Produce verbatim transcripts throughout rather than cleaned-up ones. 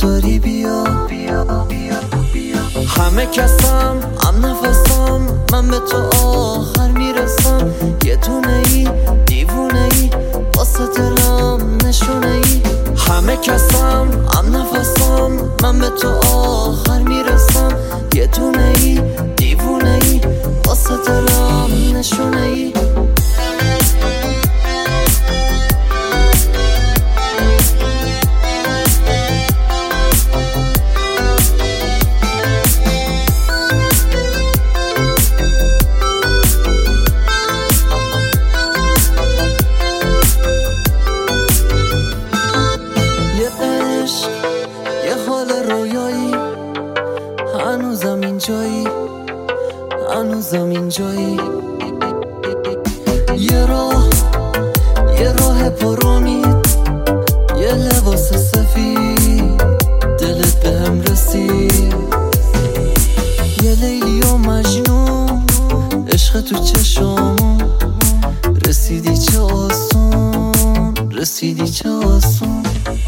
داری بیا بیا بیا بیا. همه کسم ام نفسم، من به تو آخر میرسم. یه دونه ای دیوونه ای واسه دلم نشونه ای. همه کسم ام نفسم، من به تو آخر میرسم. یه دونه ای دیوونه ای واسه دلم نشونه ای. یه حال رویایی، هنوزم اینجایی، هنوزم اینجایی. یه راه یه راه پر امید، یه لباس سفید، دلت به هم رسید. یه لیلی و مجنون، عشق تو چشم، رسیدی چه آسون، رسیدی چه آسون.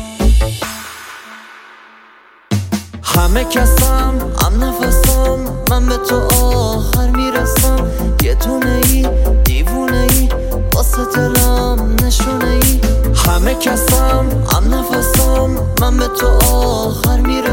همه کسم ام نفسم، من به تو آخر میرسم. یه دونه ای دیوونه ای واسه دلم نشونه ای. همه کسم ام نفسم، من به تو آخر میرسم.